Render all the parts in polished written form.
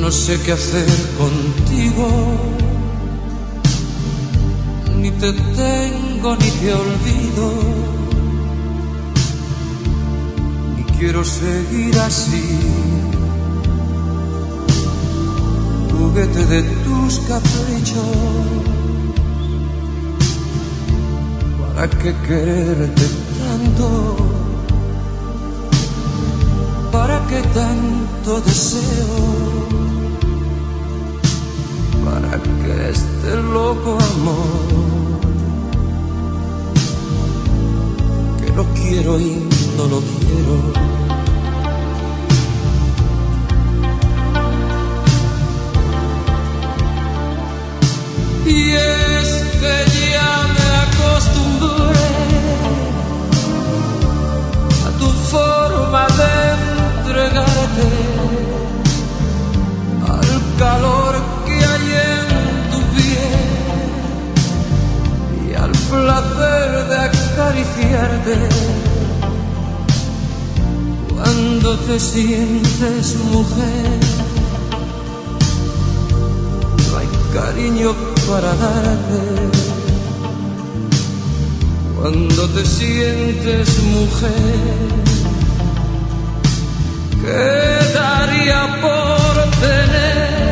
no sé qué hacer contigo, ni te tengo ni te olvido, ni quiero seguir así, juguete de tus caprichos. ¿Para qué quererte tanto? ¿Para qué tanto deseo? ¿Para qué este loco amor? Que lo quiero y no lo quiero. Y es que ya me acostumbré a tu forma de entregarte, al calor que hay en tu piel y al placer de acariciarte. Cuando te sientes mujer, no hay cariño para darte. Cuando te sientes mujer, ¿qué daría por tener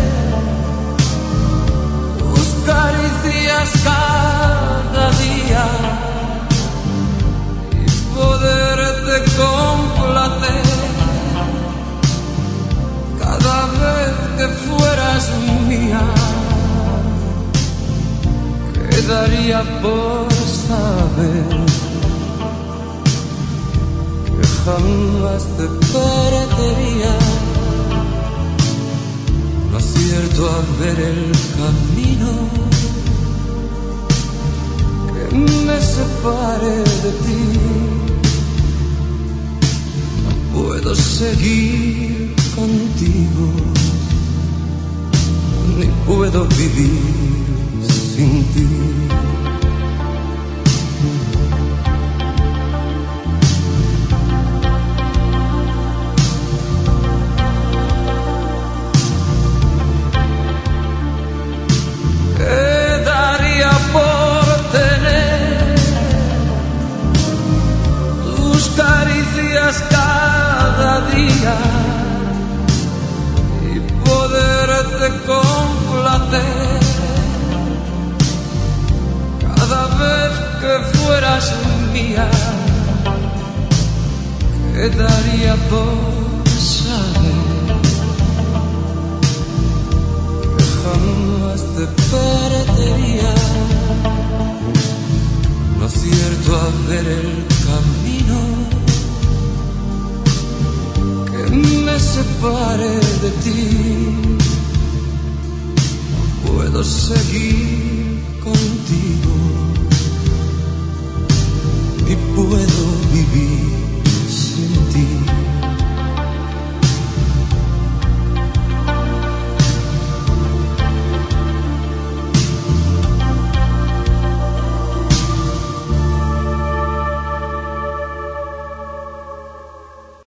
tus caricias cada día y poderte complacer cada vez que fueras mía? ¿Qué daría por saber que jamás te perdería? No acierto a ver el camino que me separe de ti. No puedo seguir contigo, ni puedo vivir sin ti. Cada día y poderte complacer cada vez que fueras mía. ¿Qué daría por saber que jamás te perdería? No acierto a ver el camino me separe de ti. No puedo seguir contigo, ni puedo vivir sin ti.